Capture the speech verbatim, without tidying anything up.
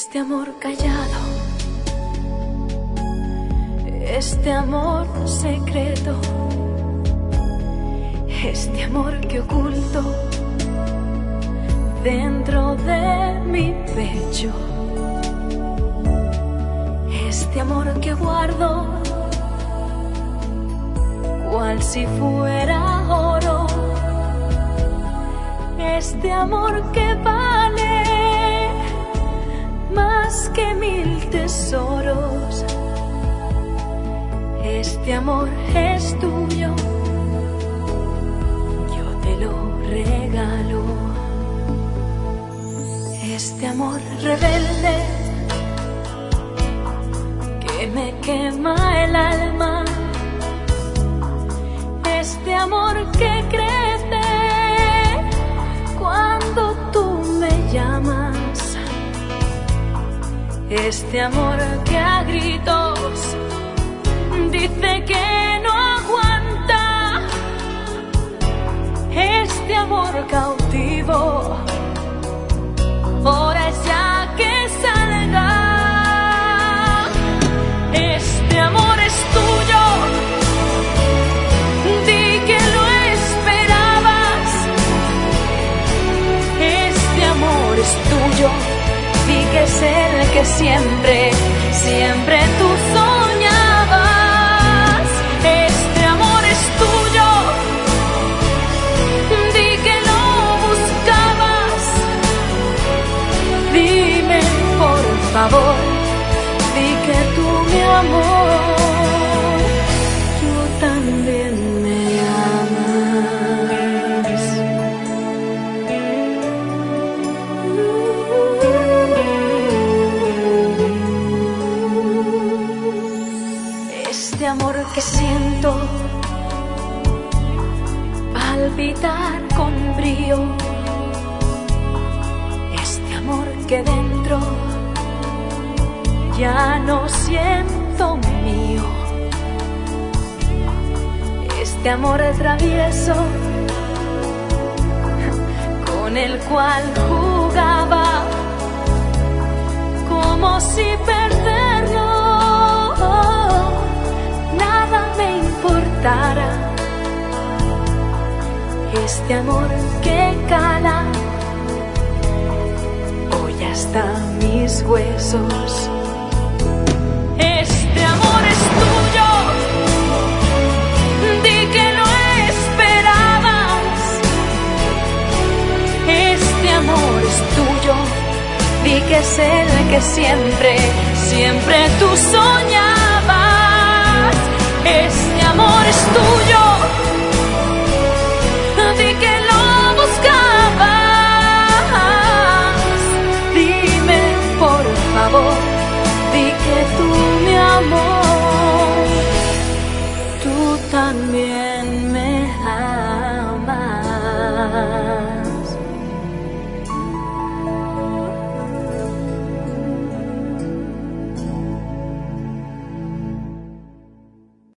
Este amor callado, este amor secreto, este amor que oculto dentro de mi pecho, este amor que guardo cual si fuera oro, este amor que vale más que mil tesoros. Este amor es tuyo, yo te lo regalo. Este amor rebelde que me quema el alma, este amor que crece cuando tú me llamas, este amor que a gritos dice que no aguanta, este amor cautivo, hora es ya que salga. Este amor es tuyo, di que lo esperabas, este amor es tuyo, di que es el que siempre, siempre tú soñabas. Este amor es tuyo, di que lo buscabas, dime por favor, di que tú mi amor, tú también me amas. Este amor que siento palpitar con brío, este amor que dentro ya no siento mío, este amor travieso con el cual jugaba como si perderlo nada me importara, este amor que cala hoy hasta mis huesos. Este amor es tuyo, di que lo esperabas, este amor es tuyo, di que es el que siempre, siempre tú soñabas. Este amor es tuyo,